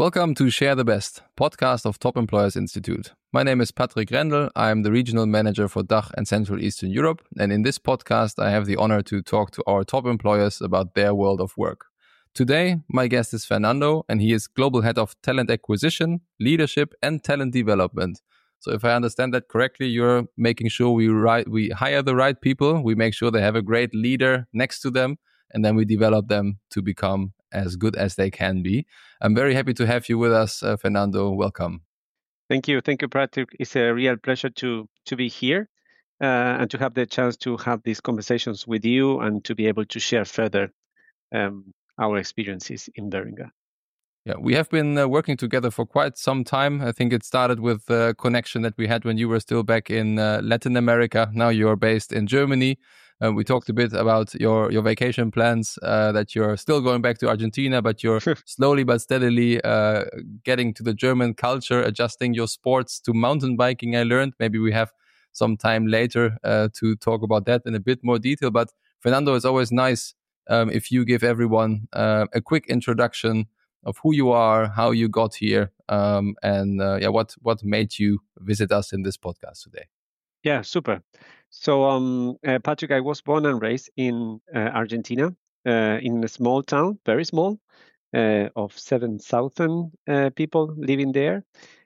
Welcome to Share the Best, podcast of Top Employers Institute. My name is Patrick Rendel. I'm the regional manager for DACH and Central Eastern Europe. And in this podcast, I have the honor to talk to our top employers about their world of work. Today, my guest is Fernando, and he is Global Head of Talent Acquisition, Leadership, and Talent Development. So if I understand that correctly, you're making sure we hire the right people, we make sure they have a great leader next to them, and then we develop them to become as good as they can be. I'm very happy to have you with us, Fernando. Welcome. Thank you, Patrick. It's a real pleasure to be here and to have the chance to have these conversations with you and to be able to share further our experiences in Beringa. Yeah, we have been working together for quite some time. I think it started with a connection that we had when you were still back in Latin America. Now you're based in Germany. We talked a bit about your vacation plans, that you're still going back to Argentina, but you're slowly but steadily getting to the German culture, adjusting your sports to mountain biking, I learned. Maybe we have some time later to talk about that in a bit more detail. But Fernando, it's always nice if you give everyone a quick introduction of who you are, how you got here, and what made you visit us in this podcast today. Yeah, super. So, Patrick, I was born and raised in Argentina, in a small town, very small, of 7,000 people living there.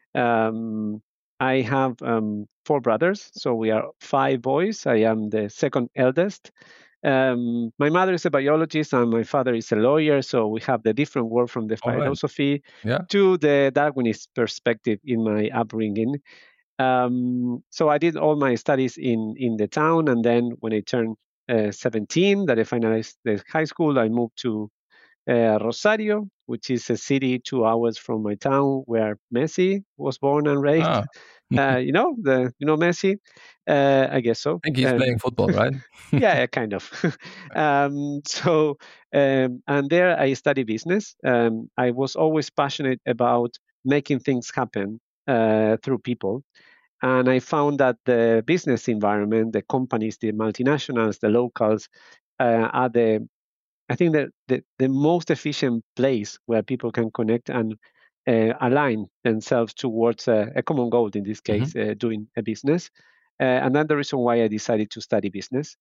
I have 4 brothers, so we are 5 boys. I am the second eldest. My mother is a biologist and my father is a lawyer, so we have the different world from the philosophy to the Darwinist perspective in my upbringing. So I did all my studies in the town, and then when I turned 17, that I finalized the high school, I moved to Rosario, which is a city 2 hours from my town where Messi was born and raised. You know Messi? I guess so. I think he's playing football, right? Yeah, kind of. And there I studied business. I was always passionate about making things happen through people. And I found that the business environment, the companies, the multinationals, the locals, are I think the most efficient place where people can connect and align themselves towards a common goal, in this case, doing a business. And that's the reason why I decided to study business.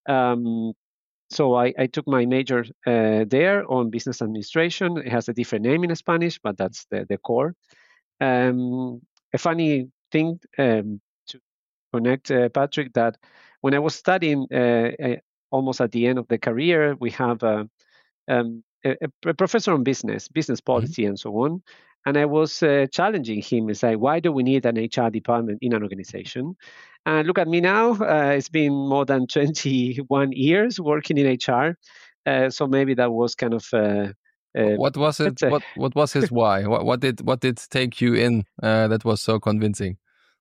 So I took my major there on business administration. It has a different name in Spanish, but that's the core. A funny thing to connect, Patrick, that when I was studying almost at the end of the career, we have a professor on business policy, and so on. And I was challenging him and say, why do we need an HR department in an organization? And look at me now. It's been more than 21 years working in HR. So maybe that was kind of... what was it? What was his why? What did take you in that was so convincing?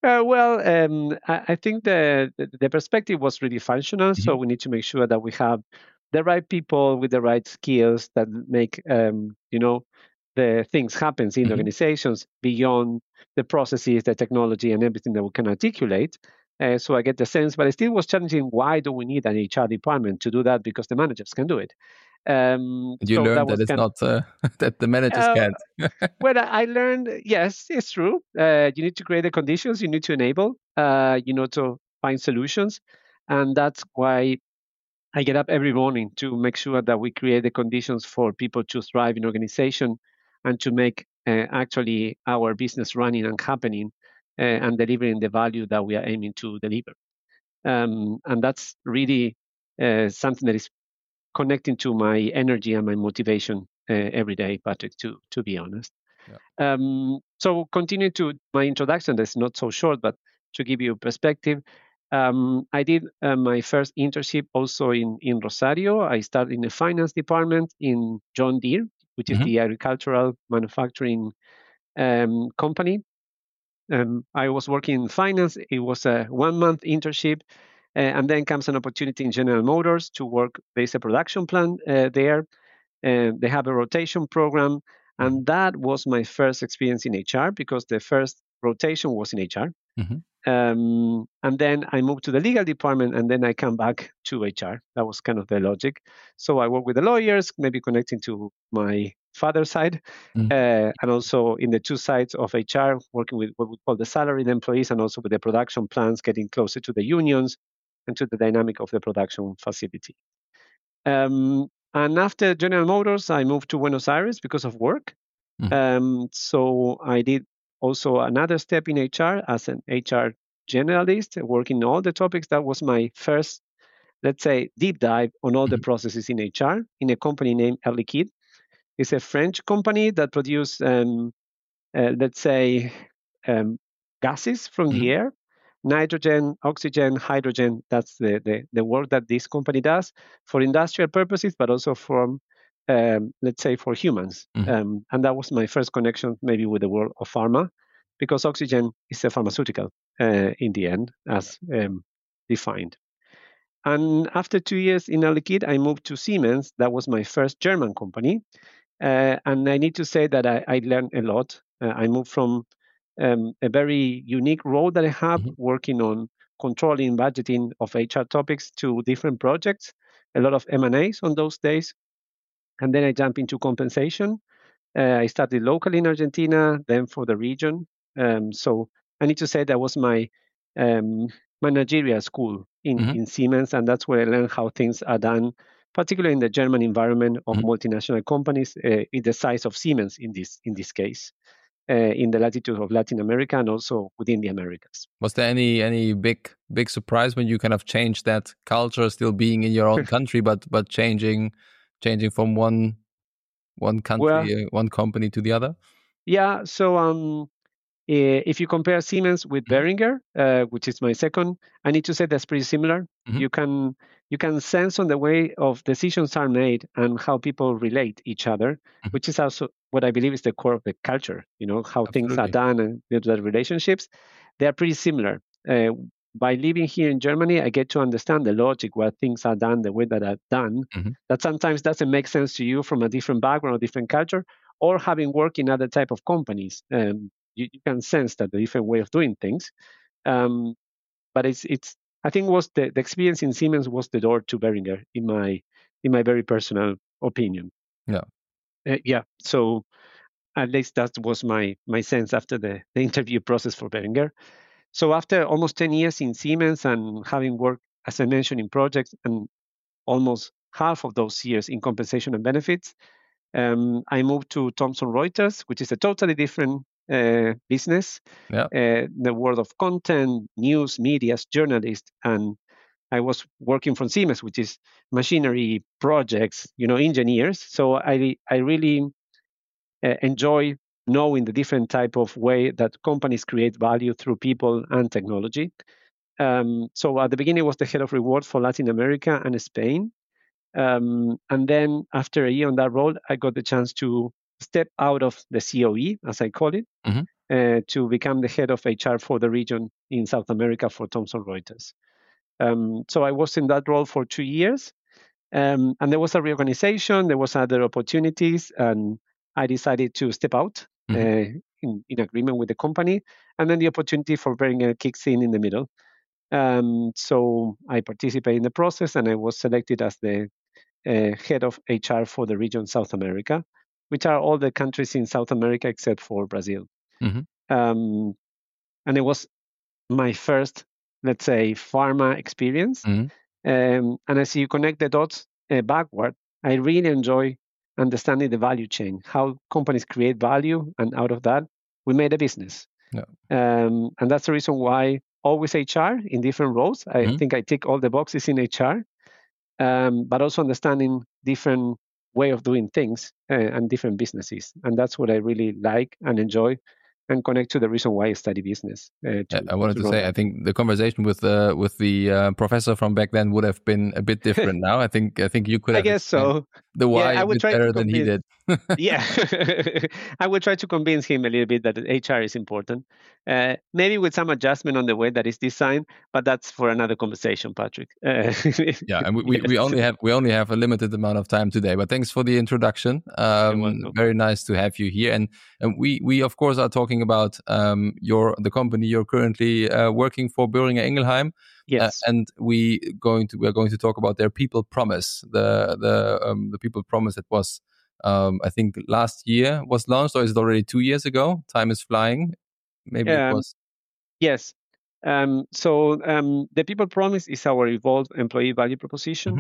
I think the perspective was really functional. So we need to make sure that we have the right people with the right skills that make the things happen in organizations beyond the processes, the technology, and everything that we can articulate. So I get the sense, but I still was challenging, why do we need an HR department to do that? Because the managers can do it. You learned that it's not that the managers can't. Well, I learned, yes, it's true. You need to create the conditions, you need to enable, to find solutions. And that's why I get up every morning to make sure that we create the conditions for people to thrive in organization and to make actually our business running and happening and delivering the value that we are aiming to deliver. And that's really something that is connecting to my energy and my motivation every day, Patrick, to be honest. Yeah. So continue to my introduction, that's not so short, but to give you perspective, I did my first internship also in Rosario. I started in the finance department in John Deere, which is the agricultural manufacturing company. I was working in finance. It was a 1-month internship. And then comes an opportunity in General Motors to work. There's a production plant there. They have a rotation program. And that was my first experience in HR because the first rotation was in HR. And then I moved to the legal department and then I come back to HR. That was kind of the logic. So I work with the lawyers, maybe connecting to my father side, and also in the two sides of HR, working with what we call the salaried employees and also with the production plants, getting closer to the unions and to the dynamic of the production facility. And after General Motors, I moved to Buenos Aires because of work. So I did also another step in HR as an HR generalist, working on all the topics. That was my first, let's say, deep dive on all the processes in HR in a company named Air Liquide. It's a French company that produces, let's say, gases from the air, nitrogen, oxygen, hydrogen. That's the work that this company does for industrial purposes, but also from, let's say, for humans. And that was my first connection maybe with the world of pharma, because oxygen is a pharmaceutical in the end, as defined. And after 2 years in Air Liquide, I moved to Siemens. That was my first German company. And I need to say that I learned a lot. I moved from a very unique role that I have, working on controlling budgeting of HR topics, to different projects, a lot of M&As on those days. And then I jumped into compensation. I started locally in Argentina, then for the region. So I need to say that was my managerial school in Siemens, and that's where I learned how things are done, particularly in the German environment of multinational companies, in the size of Siemens in this case, in the latitude of Latin America and also within the Americas. Was there any big surprise when you kind of changed that culture, still being in your own country, but changing from one country, one company to the other? Yeah. So if you compare Siemens with Boehringer, which is my second, I need to say that's pretty similar. You can sense on the way of decisions are made and how people relate each other, which is also what I believe is the core of the culture. How things are done and the relationships. They are pretty similar. By living here in Germany, I get to understand the logic why things are done the way that are done. That sometimes doesn't make sense to you from a different background or different culture, or having worked in other type of companies. You can sense that the different way of doing things. But it's I think was the experience in Siemens was the door to Boehringer in my very personal opinion. Yeah. So at least that was my sense after the interview process for Boehringer. So after almost 10 years in Siemens and having worked, as I mentioned, in projects, and almost half of those years in compensation and benefits, I moved to Thomson Reuters, which is a totally different business, the world of content, news, media, journalist, and I was working from Siemens, which is machinery, projects, engineers. So I really enjoy knowing the different type of way that companies create value through people and technology. So at the beginning, I was the head of reward for Latin America and Spain. And then after a year on that role, I got the chance to step out of the COE, as I call it, to become the head of HR for the region in South America for Thomson Reuters. So I was in that role for 2 years. And there was a reorganization, there was other opportunities, and I decided to step out in agreement with the company. And then the opportunity for Boehringer kicks in the middle. So I participated in the process, and I was selected as the head of HR for the region South America, which are all the countries in South America except for Brazil. And it was my first, let's say, pharma experience. And as you connect the dots backward, I really enjoy understanding the value chain, how companies create value, and out of that, we made a business. And that's the reason why always HR in different roles. I think I tick all the boxes in HR, but also understanding different way of doing things and different businesses. And that's what I really like and enjoy, and connect to the reason why I study business. I wanted to say, I think the conversation with the professor from back then would have been a bit different now. I think you could have. I guess so. The why a bit better than he did. Yeah, I would try to convince him a little bit that HR is important. Maybe with some adjustment on the way that it's designed, but that's for another conversation, Patrick. Yeah, and we only have a limited amount of time today. But thanks for the introduction. Very nice to have you here, and we of course are talking about the company you're currently working for, Boehringer Ingelheim. Yes, and we're going to talk about their people promise, the people promise that was I think last year was launched, or is it already 2 years ago? Time is flying. Maybe it was. Yes. The People Promise is our evolved employee value proposition,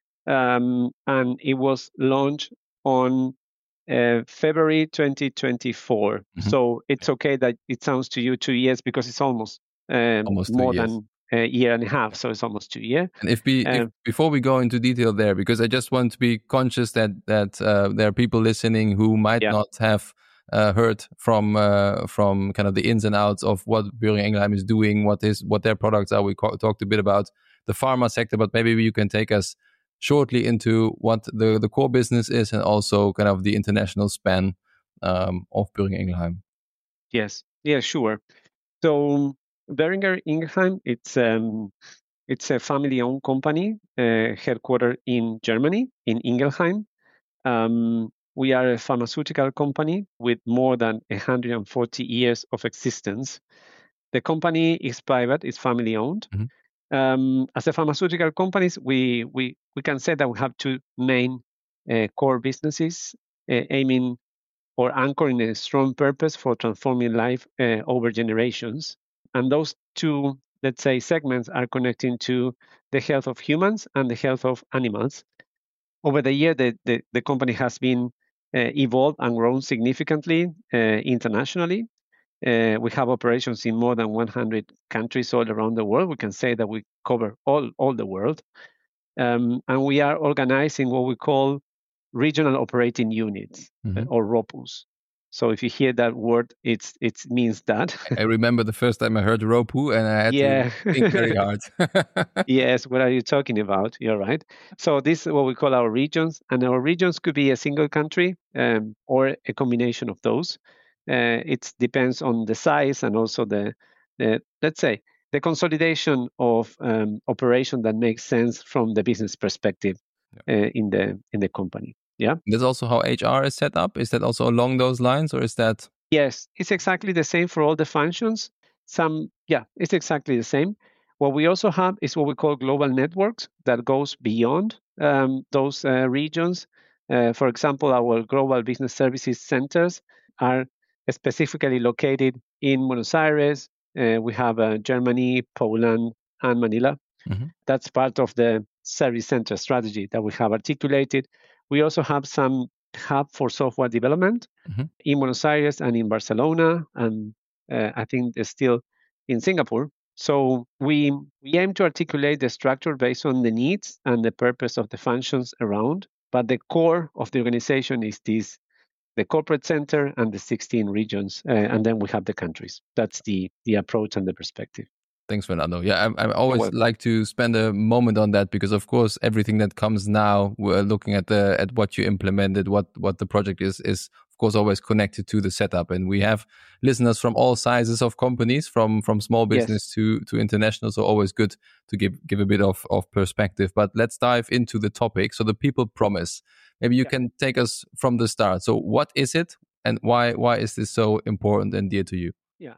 and it was launched on February 2024. So it's okay that it sounds to you 2 years because it's almost Almost 2 more years. than a year and a half. So it's almost 2 years. And if before we go into detail there, because I just want to be conscious that there are people listening who might not have heard from kind of the ins and outs of what Boehringer Ingelheim is doing, what their products are. We talked a bit about the pharma sector, but maybe you can take us shortly into what the core business is and also kind of the international span of Boehringer Ingelheim. Yes, yeah, sure. So Boehringer Ingelheim, it's a family-owned company headquartered in Germany, in Ingelheim. We are a pharmaceutical company with more than 140 years of existence. The company is private, it's family-owned. As a pharmaceutical companies, we can say that we have two main core businesses aiming or anchoring a strong purpose for transforming life over generations. And those two, let's say, segments are connecting to the health of humans and the health of animals. Over the year, the company has been evolved and grown significantly internationally. We have operations in more than 100 countries all around the world. We can say that we cover all the world. And we are organizing what we call regional operating units or ROPUs. So if you hear that word, it means that. I remember the first time I heard ROPU and I had to think very hard. Yes, what are you talking about? You're right. So this is what we call our regions, and our regions could be a single country or a combination of those. It depends on the size and also the let's say the consolidation of operation that makes sense from the business perspective in the company. Yeah. That's also how HR is set up. Is that also along those lines, or is that? Yes, it's exactly the same for all the functions. It's exactly the same. What we also have is what we call global networks that goes beyond those regions. For example, our global business services centers are specifically located in Buenos Aires. We have Germany, Poland, and Manila. That's part of the service center strategy that we have articulated. We also have some hub for software development in Buenos Aires and in Barcelona, and I think they're still in Singapore. So we aim to articulate the structure based on the needs and the purpose of the functions around, but the core of the organization is the corporate center and the 16 regions, and then we have the countries. That's the approach and the perspective. Thanks, Fernando. Yeah, I always like to spend a moment on that because, of course, everything that comes now, we're looking at what you implemented, what the project is of course always connected to the setup. And we have listeners from all sizes of companies, from small business to international. So always good to give a bit of perspective. But let's dive into the topic. So the People Promise. Maybe you can take us from the start. So what is it, and why is this so important and dear to you? Yeah.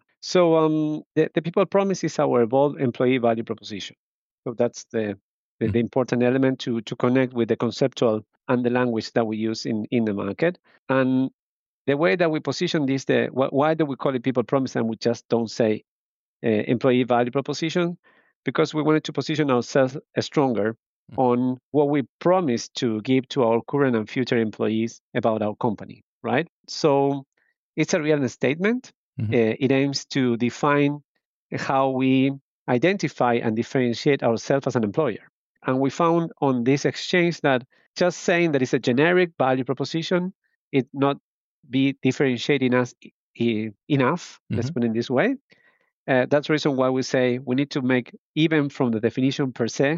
So the People Promise is our evolved employee value proposition. So that's the important element to connect with the conceptual and the language that we use in the market. And the way that we position this, why do we call it People Promise and we just don't say employee value proposition? Because we wanted to position ourselves stronger on what we promise to give to our current and future employees about our company, right? So it's a real statement. It aims to define how we identify and differentiate ourselves as an employer. And we found on this exchange that just saying that it's a generic value proposition, it not be differentiating us enough, let's put it this way. That's the reason why we say we need to make, even from the definition per se,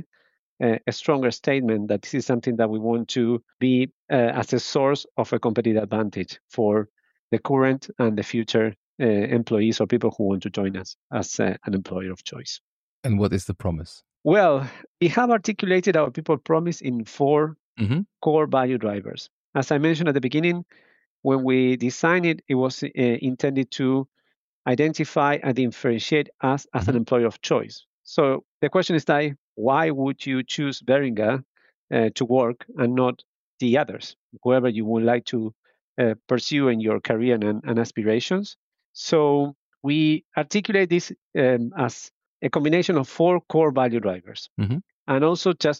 a stronger statement that this is something that we want to be as a source of a competitive advantage for the current and the future employees or people who want to join us as an employer of choice. And what is the promise? Well, we have articulated our People Promise in 4 core value drivers. As I mentioned at the beginning, when we designed it, it was intended to identify and differentiate us as an employer of choice. So the question is, why would you choose Boehringer to work and not the others, whoever you would like to pursue in your career and aspirations. So we articulate this as a combination of 4 core value drivers. Mm-hmm. And also just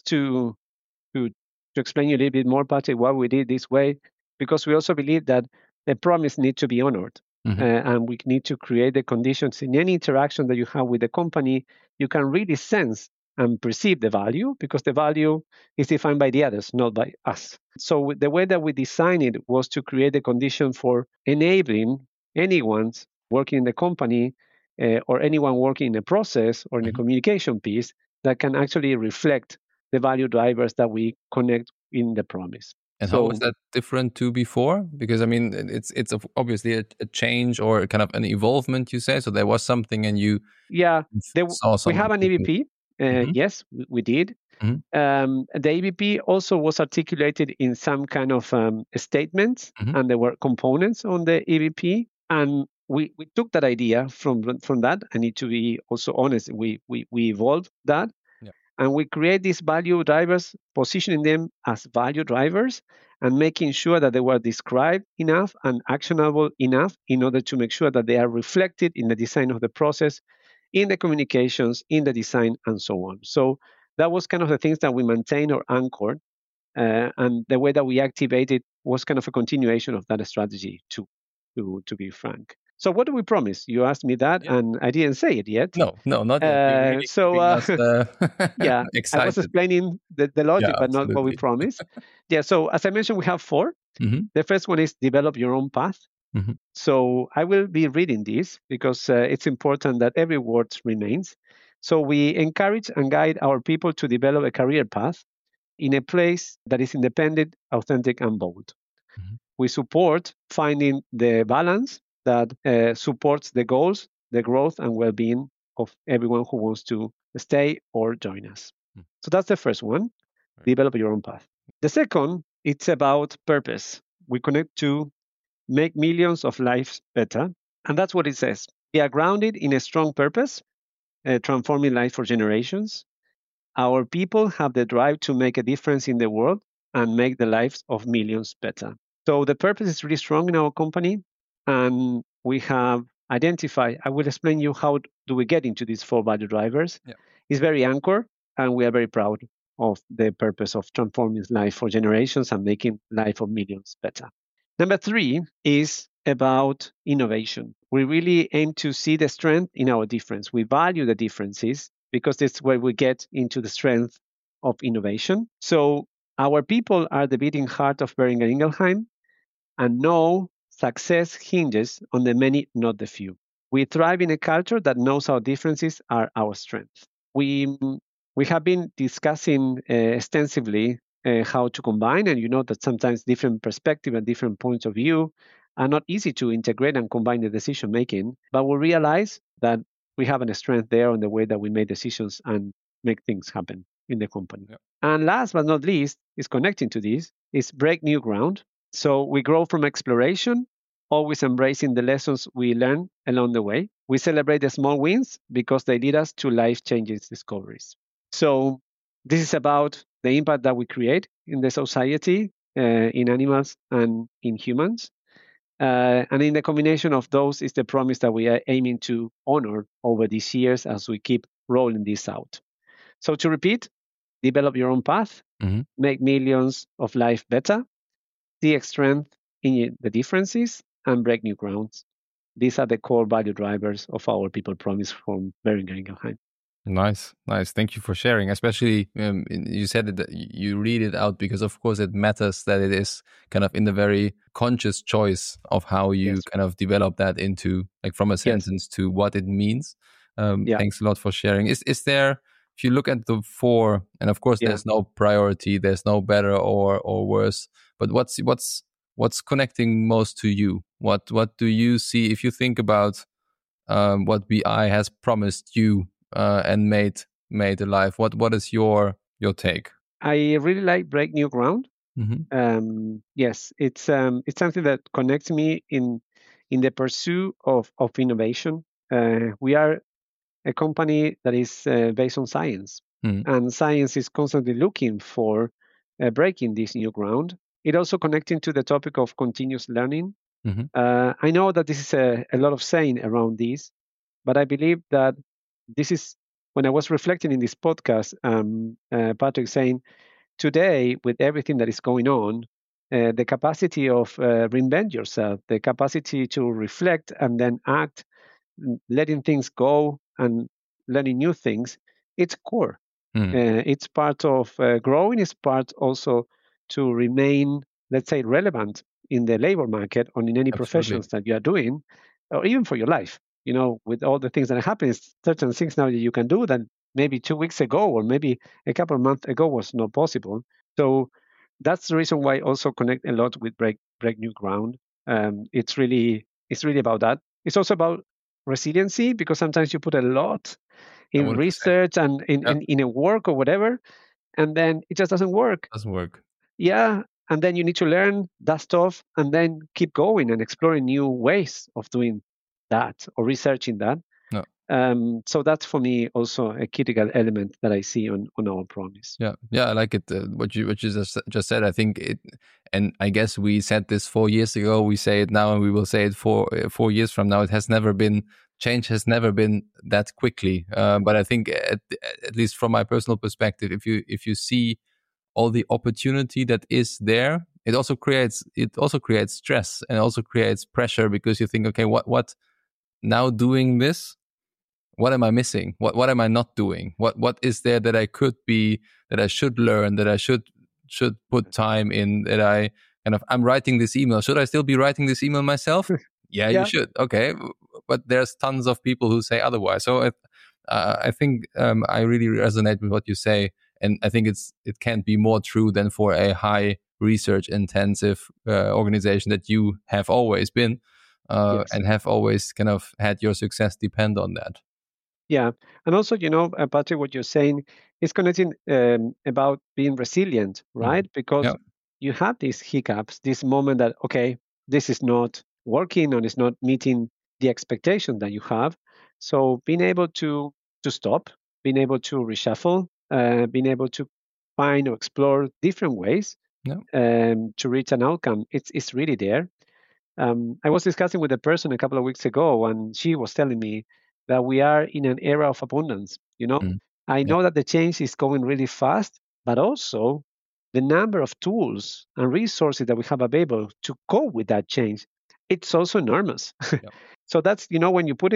to explain you a little bit more, Patrick, why we did this way, because we also believe that the promise needs to be honored. Mm-hmm. And we need to create the conditions in any interaction that you have with the company, you can really sense and perceive the value, because the value is defined by the others, not by us. So the way that we designed it was to create the condition for enabling anyone working in the company or anyone working in a process or in a Mm-hmm. communication piece that can actually reflect the value drivers that we connect in the promise. And So, how is that different to before? Because I mean, it's obviously a change or kind of an evolvement, you say. So there was something, and you yeah, saw we something. have an EVP. Mm-hmm. Yes, we did. Mm-hmm. The EVP also was articulated in some kind of statements, Mm-hmm. and there were components on the EVP. And we took that idea from that. I need to be also honest. We evolved that. Yeah. And we create these value drivers, positioning them as value drivers and making sure that they were described enough and actionable enough in order to make sure that they are reflected in the design of the process, in the communications, in the design, and so on. So that was kind of the things that we maintained or anchored. And the way that we activated was kind of a continuation of that strategy, to be frank. So what do we promise? You asked me that, Yeah. and I didn't say it yet. No, not yet. You're really So keeping us yeah, I was excited. explaining the Yeah, logic, but not what we absolutely. promise. Yeah, so as I mentioned, we have 4. Mm-hmm. The first one is develop your own path. Mm-hmm. So I will be reading this because it's important that every word remains. So we encourage and guide our people to develop a career path in a place that is independent, authentic, and bold. Mm-hmm. We support finding the balance that supports the goals, the growth, and well being of everyone who wants to stay or join us. So that's the first one, develop your own path. The second, it's about purpose. We connect to make millions of lives better. And that's what it says. We are grounded in a strong purpose, transforming life for generations. Our people have the drive to make a difference in the world and make the lives of millions better. So the purpose is really strong in our company, and we have identified. I will explain you how do we get into these 4 value drivers. Yeah. It's very anchored, and we are very proud of the purpose of transforming life for generations and making life of millions better. Number 3 is about innovation. We really aim to see the strength in our difference. We value the differences because that's where we get into the strength of innovation. So our people are the beating heart of Boehringer Ingelheim, and no success hinges on the many, not the few. We thrive in a culture that knows our differences are our strength. We have been discussing extensively how to combine, and you know that sometimes different perspective and different points of view are not easy to integrate and combine the decision making. But we realize that we have a strength there on the way that we make decisions and make things happen in the company. Yeah. And last but not least, is connecting to this, is break new ground. So we grow from exploration, always embracing the lessons we learn along the way. We celebrate the small wins because they lead us to life-changing discoveries. So this is about the impact that we create in the society, in animals and in humans. And in the combination of those is the promise that we are aiming to honor over these years as we keep rolling this out. So to repeat, develop your own path, Mm-hmm. make millions of life better, see strength in the differences, and break new grounds. These are the core value drivers of our people promise from Boehringer Ingelheim. Nice. Thank you for sharing. Especially, you said that you read it out because, of course, it matters that it is kind of in the very conscious choice of how you Yes. kind of develop that into, like, from a sentence to what it means. Thanks a lot for sharing. Is there, if you look at the 4, and of course, there's no priority, there's no better or worse, but what's connecting most to you? What do you see if you think about what BI has promised you? And made alive. What is your take? I really like break new ground. Mm-hmm. Yes, it's something that connects me in the pursuit of innovation. We are a company that is based on science, and science is constantly looking for breaking this new ground. it also connecting to the topic of continuous learning. Hmm. I know that this is a lot of saying around this, but I believe that this is when I was reflecting in this podcast, Patrick saying today, with everything that is going on, the capacity of reinvent yourself, the capacity to reflect and then act, letting things go and learning new things, it's core. Mm. It's part of growing. It's part also to remain, let's say, relevant in the labor market or in any Absolutely. professions that you are doing, or even for your life. With all the things that happen, certain things now that you can do that maybe 2 weeks ago or maybe a couple of months ago was not possible. So that's the reason why I also connect a lot with break new ground. It's really about that. It's also about resiliency, because sometimes you put a lot I in wanted to say, research and yeah, in a work or whatever, and then it just doesn't work. doesn't work. Yeah, and then you need to learn that stuff and then keep going and exploring new ways of doing that or researching that. No. So that's for me also a critical element that I see on our promise. Yeah, I like it. What you just said. I think it, and I guess we said this 4 years ago. We say it now, and we will say it 4 years from now. It has never been change has never been that quickly. But I think at least from my personal perspective, if you see all the opportunity that is there, it also creates stress and also creates pressure, because you think, okay, what now doing this? What am I missing? What am I not doing? What is there that I could be, that I should learn, that I should put time in, that I'm writing this email. Should I still be writing this email myself? Yeah, you Yeah, should. Okay, but there's tons of people who say otherwise. So I think I really resonate with what you say, and I think it can't be more true than for a high research intensive organization that you have always been, yes. and have always kind of had your success depend on that. Yeah, and also, Patrick, what you're saying is connecting about being resilient, Mhm. right? Because Yeah. you have these hiccups, this moment that, okay, this is not working and it's not meeting the expectation that you have. So being able to stop, being able to reshuffle, being able to find or explore different ways Yeah. to reach an outcome, it's really there. I was discussing with a person a couple of weeks ago, and she was telling me that we are in an era of abundance. Mm. I Yeah. know that the change is going really fast, but also the number of tools and resources that we have available to cope with that change, it's also enormous. Yeah. So that's when you put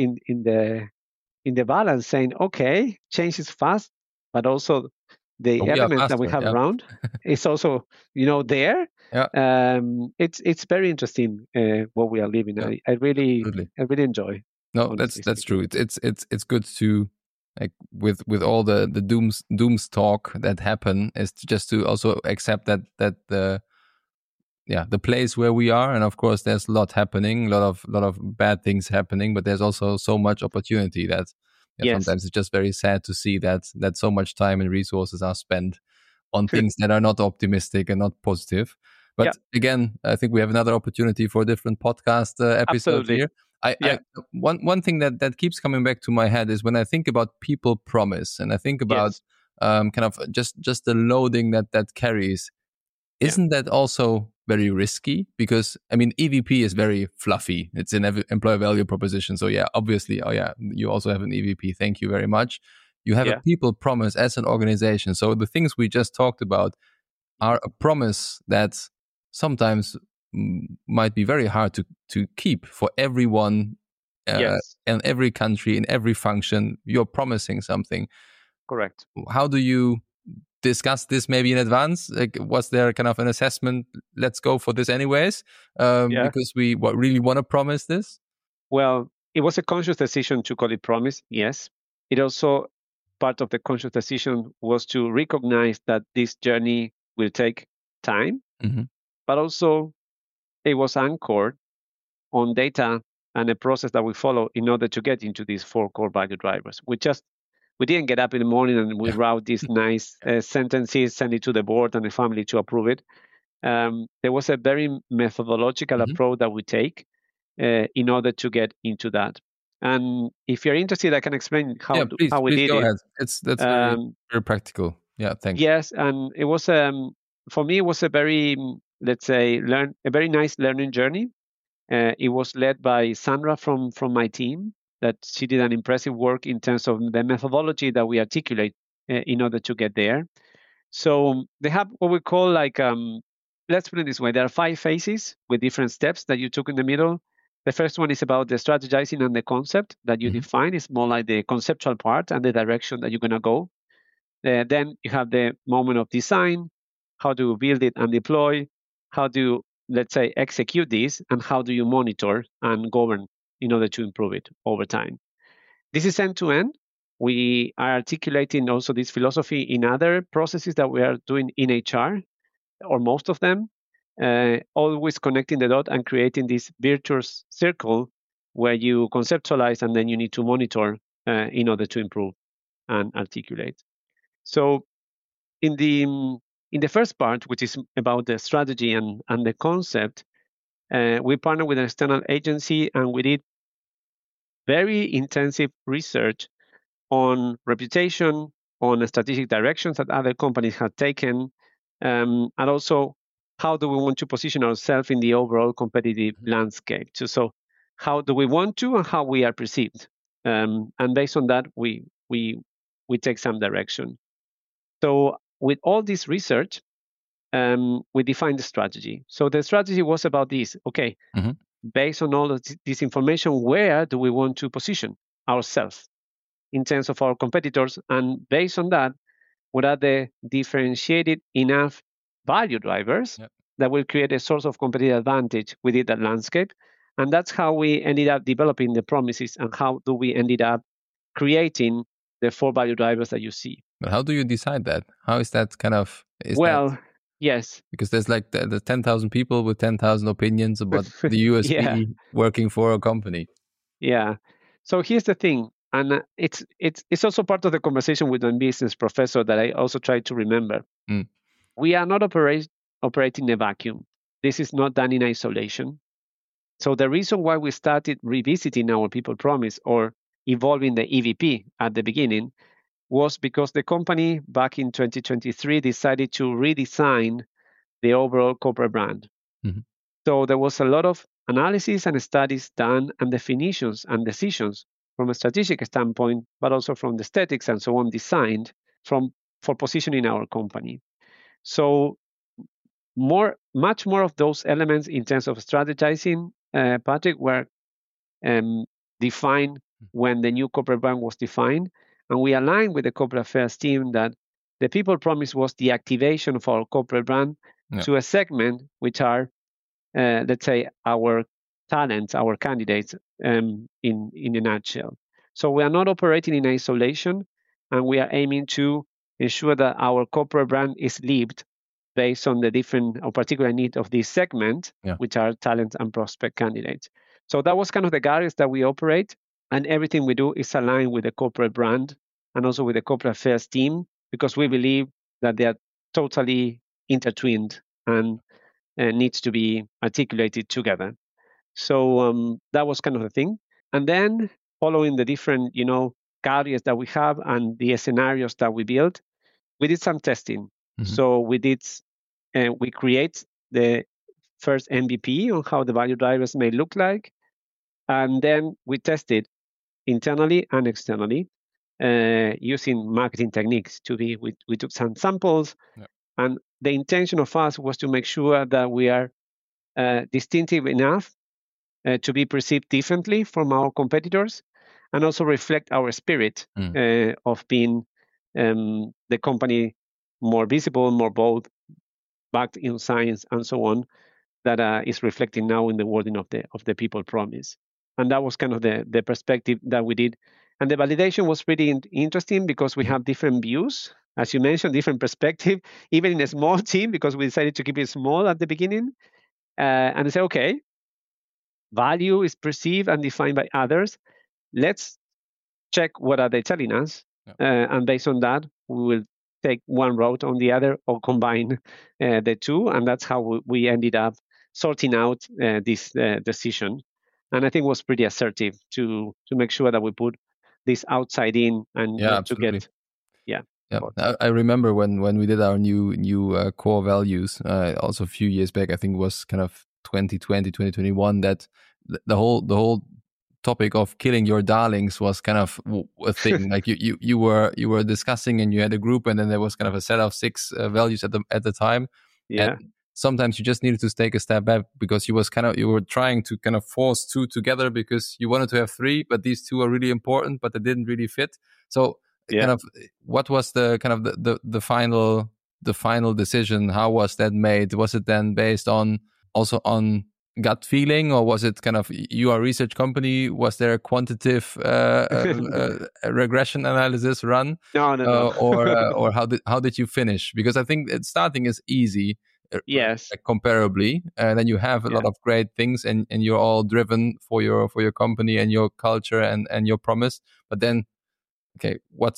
in the balance, saying, okay, change is fast, but also But the we are elements that we faster. have Yeah. around is also there. Yeah. It's very interesting what we are living. Yeah. I Absolutely. really enjoy, No, that's honestly that's speaking. true. It's good to, like, with all the dooms talk that happen, is just to also accept that the place where we are, and of course there's a lot happening, lot of bad things happening, but there's also so much opportunity that, yeah, Yes. sometimes it's just very sad to see that so much time and resources are spent on things that are not optimistic and not positive. Yeah, But again, I think we have another opportunity for a different podcast episode absolutely. here. I Yeah. one thing that keeps coming back to my head is when I think about people promise, and I think about Yes. kind of just the loading that carries. Yeah. Isn't that also very risky? Because I mean, EVP is very fluffy. It's an employer value proposition. So yeah, obviously, oh yeah, you also have an EVP. Thank you very much. You have a Yeah. people promise as an organization. So the things we just talked about are a promise that sometimes might be very hard to keep for everyone, Yes. in every country, in every function. You're promising something. Correct. How do you discuss this maybe in advance? Like, was there kind of an assessment? Let's go for this anyways, Yeah. because we really want to promise this. Well, it was a conscious decision to call it promise. Yes. It also part of the conscious decision was to recognize that this journey will take time, Hmm. but also it was anchored on data and a process that we follow in order to get into these four core value drivers. We didn't get up in the morning and we Yeah. wrote these nice Yeah. sentences, send it to the board and the family to approve it. There was a very methodological Hmm. approach that we take in order to get into that. And if you're interested, I can explain Yeah, please, how we did go it. ahead. That's very Um, very practical. Yeah, thanks. yes, and it was. for me, it was a very, let's say, a very nice learning journey. It was led by Sandra from my team. That she did an impressive work in terms of the methodology that we articulate in order to get there. So they have what we call like, let's put it this way: there are 5 phases with different steps that you took in the middle. The first one is about the strategizing and the concept that you define. It's more like the conceptual part and the direction that you're gonna go. Then you have the moment of design. How do you build it and deploy? How do you, let's say, execute this? And how do you monitor and govern in order to improve it over time? This is end to end. We are articulating also this philosophy in other processes that we are doing in HR, or most of them, always connecting the dot and creating this virtuous circle where you conceptualize and then you need to monitor in order to improve and articulate. So in the first part, which is about the strategy and the concept, we partnered with an external agency and we did very intensive research on reputation, on the strategic directions that other companies had taken, and also how do we want to position ourselves in the overall competitive landscape. So how do we want to and how we are perceived, and based on that we take some direction. So with all this research, we defined the strategy. So the strategy was about this. Okay, based on all of this information, where do we want to position ourselves in terms of our competitors? And based on that, what are the differentiated enough value drivers that will create a source of competitive advantage within that landscape? And that's how we ended up developing the promises and how do we ended up creating the 4 value drivers that you see. But how do you decide that? How is that kind of... Yes. Because there's like the 10,000 people with 10,000 opinions about the USP working for a company. Yeah. So here's the thing, and it's also part of the conversation with my business professor that I also try to remember. We are not operating in a vacuum. This is not done in isolation. So the reason why we started revisiting our people promise or evolving the EVP at the beginning was because the company back in 2023 decided to redesign the overall corporate brand. So there was a lot of analysis and studies done and definitions and decisions from a strategic standpoint, but also from the aesthetics and so on, designed for positioning our company. So much more of those elements in terms of strategizing, Patrick, were defined when the new corporate brand was defined. And we aligned with the corporate affairs team that the people promise was the activation of our corporate brand to a segment which are, let's say, our talents, our candidates, in a nutshell. So we are not operating in isolation, and we are aiming to ensure that our corporate brand is lived based on the different or particular need of this segment, which are talent and prospect candidates. So that was kind of the guidelines that we operate, and everything we do is aligned with the corporate brand and also with the corporate affairs team, because we believe that they are totally intertwined and needs to be articulated together. So that was kind of the thing. And then following the different, guidelines that we have and the scenarios that we built, we did some testing. So we create the first MVP on how the value drivers may look like. And then we tested internally and externally using marketing techniques. We took some samples, and the intention of us was to make sure that we are distinctive enough to be perceived differently from our competitors, and also reflect our spirit of being the company more visible, more bold, backed in science, and so on, that is reflecting now in the wording of the people promise. And that was kind of the perspective that we did. And the validation was pretty interesting because we have different views, as you mentioned, different perspective, even in a small team, because we decided to keep it small at the beginning. And say, okay, value is perceived and defined by others. Let's check what are they telling us, and based on that, we will take one route on the other or combine the two, and that's how we ended up sorting out this decision. And I think it was pretty assertive to make sure that we put this outside in and to get. Yeah, I remember when we did our new core values, also a few years back. I think it was kind of 2020, 2021. That the whole topic of killing your darlings was kind of a thing. Like you were discussing, and you had a group, and then there was kind of a set of 6 values at the time. And Yeah. sometimes you just needed to take a step back, because you were trying to kind of force 2 together, because you wanted to have 3, but these 2 are really important, but they didn't really fit. So Yeah. kind of, what was the kind of the final decision? How was that made? Was it then based on also on gut feeling, or was it kind of, you are a research company, was there a quantitative regression analysis run, No, no, no. or how did you finish? Because I think starting is easy, Yes. comparably, and then you have a Yeah. lot of great things, and you're all driven for your company and your culture and your promise. But then, okay,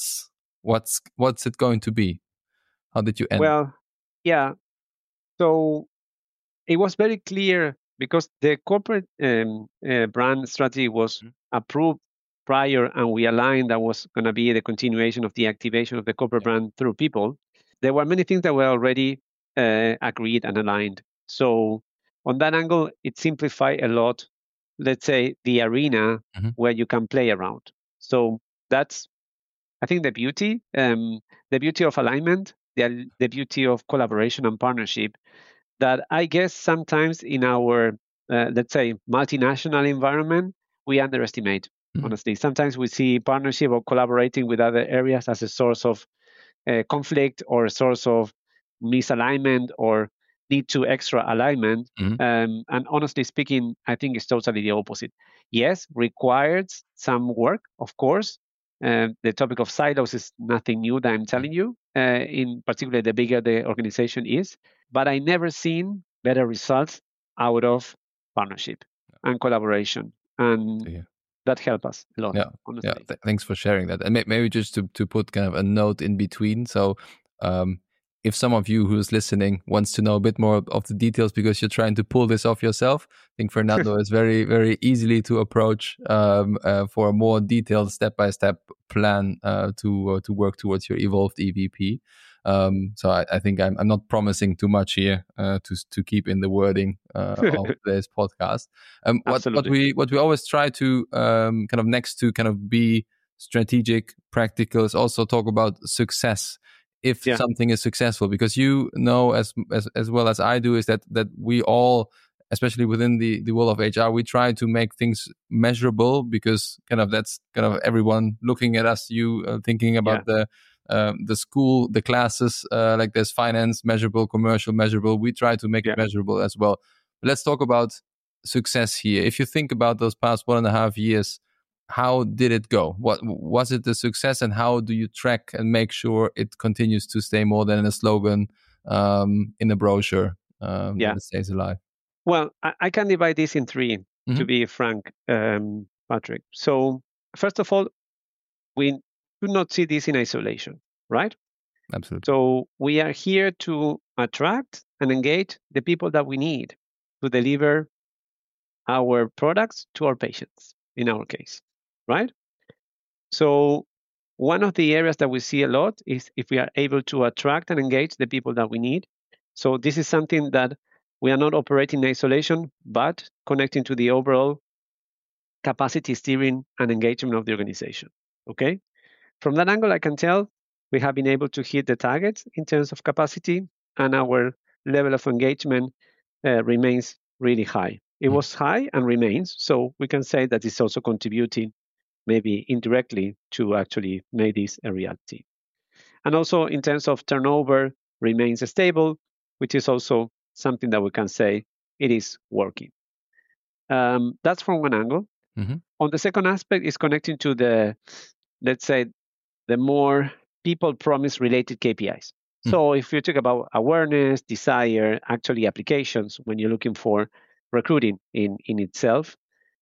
what's it going to be? How did you end? Well, yeah. So it was very clear because the corporate brand strategy was Mhm. approved prior, and we aligned that was going to be the continuation of the activation of the corporate Yeah. brand through people. There were many things that were already agreed and aligned. So on that angle, it simplified a lot, let's say, the arena Mhm. where you can play around. So that's, I think, the beauty of alignment, the beauty of collaboration and partnership, that I guess sometimes in our, let's say, multinational environment, we underestimate. Mhm. Honestly, sometimes we see partnership or collaborating with other areas as a source of conflict, or a source of misalignment, or need to extra alignment. Mhm. And honestly speaking, I think it's totally the opposite. Yes, requires some work, of course. The topic of silos is nothing new that I'm Mhm. telling you. In particular, the bigger the organization is, but I never seen better results out of partnership and collaboration, and So, yeah. that helped us a lot, Yeah, yeah. honestly. Thanks for sharing that. And maybe just to put kind of a note in between. So, um, if some of you who's listening wants to know a bit more of the details, because you're trying to pull this off yourself, I think Fernando is very, very easily to approach, for a more detailed step-by-step plan, to work towards your evolved EVP. So I think I'm not promising too much here, to keep in the wording, of today's podcast. What Absolutely. we always try to, kind of, next to kind of be strategic, practical, is also talk about success. If Yeah. something is successful, because as well as I do, is that we all, especially within the world of HR, we try to make things measurable, because kind of that's kind of everyone looking at us. You, thinking Yeah. about the school, the classes, like there's finance measurable, commercial measurable. We try to make it Yeah. measurable as well. Let's talk about success here. If you think about those past 1.5 years, how did it go? What was it, the success, and how do you track and make sure it continues to stay more than a slogan, in a brochure, that Yeah. it stays alive? Well, I can divide this in three, to Hmm. be frank, Patrick. So, first of all, we do not see this in isolation, right? Absolutely. So, we are here to attract and engage the people that we need to deliver our products to our patients, in our case, right? So, one of the areas that we see a lot is if we are able to attract and engage the people that we need. So, this is something that we are not operating in isolation, but connecting to the overall capacity steering and engagement of the organization. Okay. From that angle, I can tell we have been able to hit the targets in terms of capacity, and our level of engagement remains really high. It Mhm. was high and remains, so we can say that it's also contributing, maybe indirectly, to actually make this a reality. And also, in terms of turnover, remains stable, which is also something that we can say it is working. That's from one angle. Mhm. On the second aspect is connecting to the, let's say, the more people promise related KPIs. Mhm. So if you talk about awareness, desire, actually applications, when you're looking for recruiting in itself.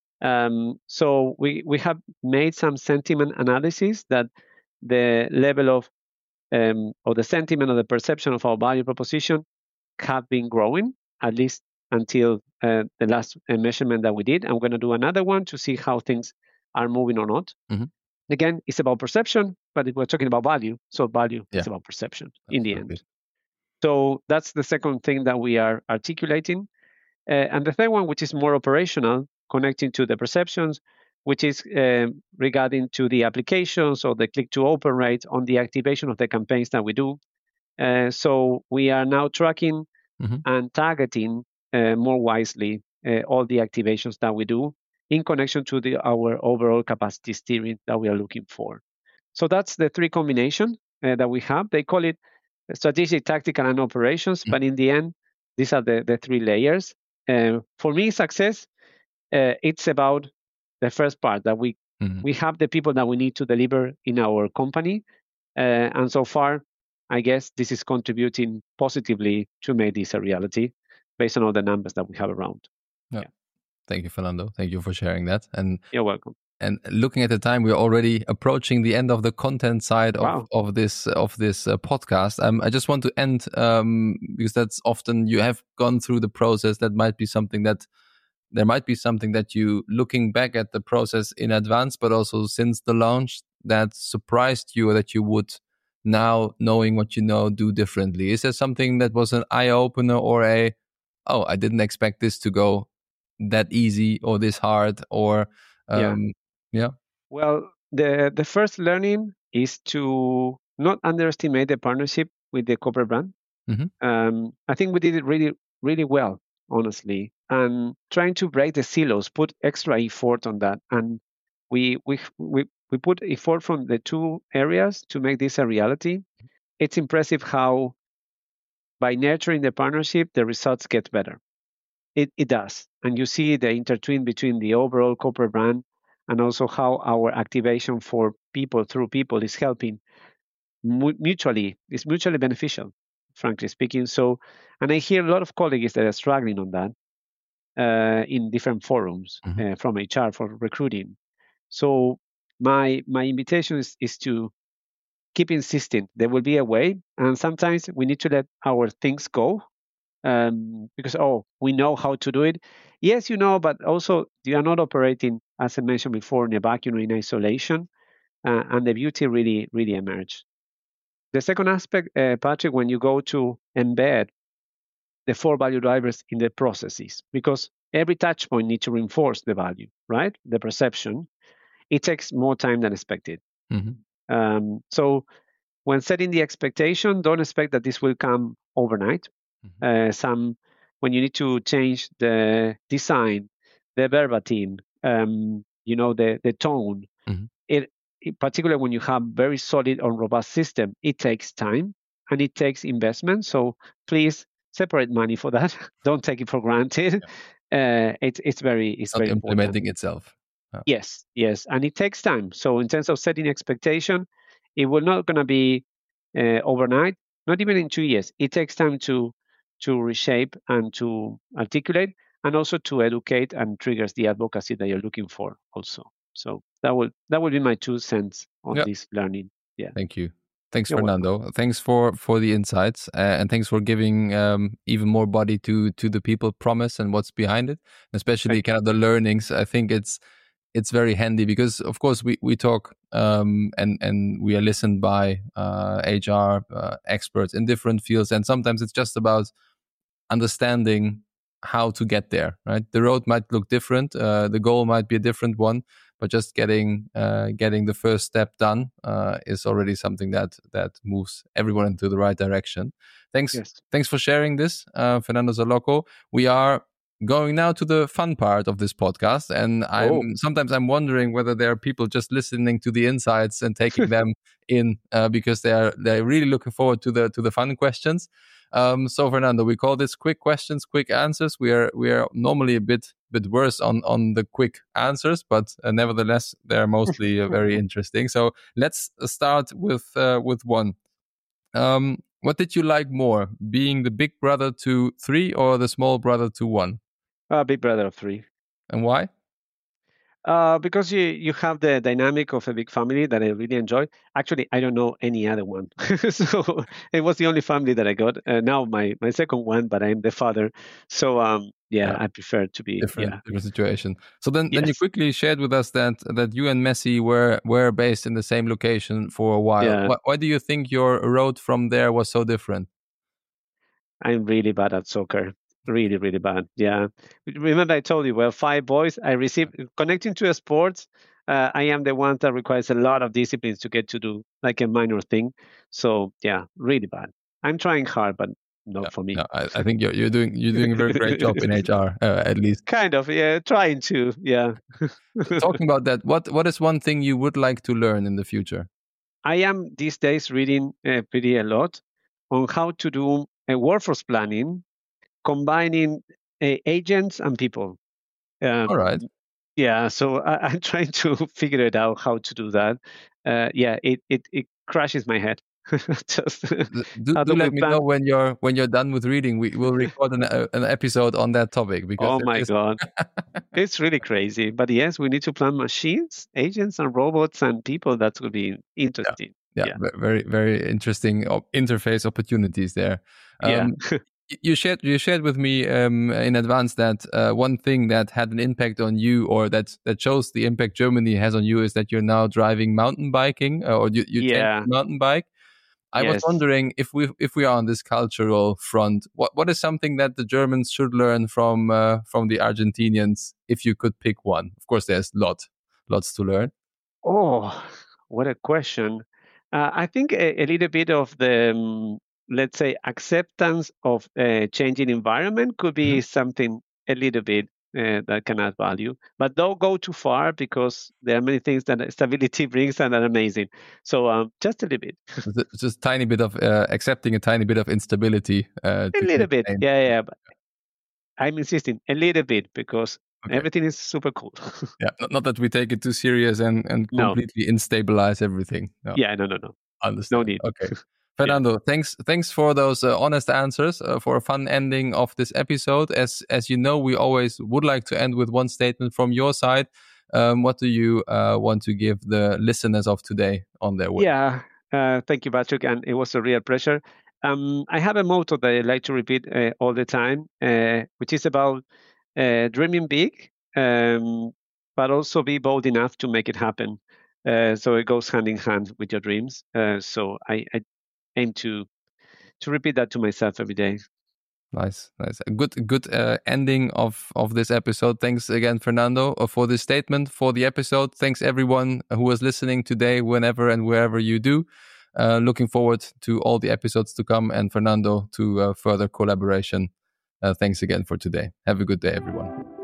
So we have made some sentiment analysis that the level of or the sentiment or the perception of our value proposition have been growing, at least until the last measurement that we did. I'm going to do another one to see how things are moving or not. Mhm. Again, it's about perception, but if we're talking about value, so value is about perception in the absolutely. end. So that's the second thing that we are articulating. And the third one, which is more operational, connecting to the perceptions, which is regarding to the applications or the click to open rate on the activation of the campaigns that we do. So we are now tracking and targeting more wisely all the activations that we do in connection to our overall capacity steering that we are looking for. So that's the three combination that we have. They call it strategic, tactical, and operations, but in the end, these are the three layers. For me, success, it's about the first part that we have the people that we need to deliver in our company, and so far, I guess this is contributing positively to make this a reality based on all the numbers that we have around. Yeah. Thank you, Fernando. Thank you for sharing that. And you're welcome. And looking at the time, we're already approaching the end of the content side of this podcast. I just want to end because that's often you have gone through the process. That might be something that there might be something that you looking back at the process in advance, but also since the launch that surprised you or that you would now knowing what you know do differently. Is there something that was an eye opener or I didn't expect this to go that easy or this hard or yeah. Well, the first learning is to not underestimate the partnership with the corporate brand. I think we did it really, really well, honestly, and trying to break the silos, put extra effort on that, and we put effort from the two areas to make this a reality. It's impressive how by nurturing the partnership, the results get better. It does, and you see the intertwine between the overall corporate brand and also how our activation for people through people is helping mutually. It's mutually beneficial, frankly speaking. So, and I hear a lot of colleagues that are struggling on that in different forums from HR for recruiting. So my invitation is to keep insisting. There will be a way, and sometimes we need to let our things go because we know how to do it. Yes, you know, but also you are not operating, as I mentioned before, in a vacuum, in isolation, and the beauty really emerged. The second aspect, Patrick, when you go to embed the 4 value drivers in the processes, because every touch point needs to reinforce the value, right? The perception. It takes more time than expected. So when setting the expectation, don't expect that this will come overnight. When you need to change the design, the verbatim, the tone, particularly when you have very solid and robust system, it takes time and it takes investment. So please separate money for that. Don't take it for granted. It's very not important. Implementing itself. Yes, and it takes time. So in terms of setting expectation, it will not going to be overnight, not even in 2 years. It takes time to reshape and to articulate, and also to educate and triggers the advocacy that you're looking for also. So that will be my 2 cents on this learning. Yeah. Thank you. Thanks, You're Fernando. welcome. Thanks for the insights, and thanks for giving even more body to the people promise and what's behind it, especially kind of the learnings. I think it's very handy because, of course, we talk and we are listened by HR experts in different fields, and sometimes it's just about understanding how to get there. Right, the road might look different, the goal might be a different one, but just getting the first step done is already something that moves everyone into the right direction. Thanks for sharing this, Fernando Zaloco. We are going now to the fun part of this podcast, and sometimes I'm wondering whether there are people just listening to the insights and taking them in because they're really looking forward to the fun questions. So Fernando, we call this quick questions, quick answers. We are normally a bit worse on the quick answers, but nevertheless they're mostly very interesting. So let's start with one. What did you like more, being the big brother to 3 or the small brother to 1? Big brother of 3. And why? Because you have the dynamic of a big family that I really enjoy. Actually, I don't know any other one, so it was the only family that I got. Now my second one, but I'm the father, so yeah, Yeah, I prefer to be different situation. So then you yes, quickly shared with us that you and Messi were based in the same location for a while. yeah. Why do you think your road from there was so different? I'm really bad at soccer. Really, really bad. Yeah. Remember, I told you, well, five boys. I received connecting to a sport. I am the one that requires a lot of disciplines to get to do like a minor thing. So yeah, really bad. I'm trying hard, but Yeah, not for me. no, I think you're doing a very great job in HR, at least. Kind of, yeah, trying to, yeah. Talking about that, what is one thing you would like to learn in the future? I am these days reading pretty a lot on how to do a workforce planning, combining agents and people. All Um, right. yeah, so I'm trying to figure it out how to do that. Yeah, it crashes my head. Just how Do do we let me know plan? when you're done with reading. We will record an episode on that topic because Oh it my is God, it's really crazy. But yes, we need to plan machines, agents, and robots and people. That would be yeah, interesting. yeah, Yeah, very very interesting interface opportunities there. yeah, Um, you shared with me in advance that one thing that had an impact on you, or that shows the impact Germany has on you, is that you're now driving mountain biking, or you tend to yeah. mountain bike. I was Yes. wondering if we are on this cultural front, what is something that the Germans should learn from the Argentinians? If you could pick one, of course, there's lots to learn. Oh, what a question. I think a little bit of the, let's say, acceptance of a changing environment could Mhm. be something a little bit that can add value, but don't go too far because there are many things that stability brings and are amazing. So just a little bit, Just tiny bit of accepting a tiny bit of instability a to little keep bit. sane. Yeah, yeah. But I'm insisting a little bit because Okay. everything is super cool. Yeah, not that we take it too serious and No. completely instabilize everything. No, Yeah. No. No. No. No understand. need. Okay. Yeah. Fernando, thanks for those honest answers, for a fun ending of this episode. As you know, we always would like to end with one statement from your side. What do you want to give the listeners of today on their way? Yeah, thank you, Patrick, and it was a real pleasure. I have a motto that I like to repeat all the time, which is about dreaming big, but also be bold enough to make it happen. So it goes hand in hand with your dreams. So I aim to repeat that to myself every day. Nice, nice. A good ending of this episode. Thanks again, Fernando, for this statement, for the episode. Thanks everyone who was listening today, whenever and wherever you do. Looking forward to all the episodes to come, and Fernando to further collaboration. Thanks again for today. Have a good day, everyone.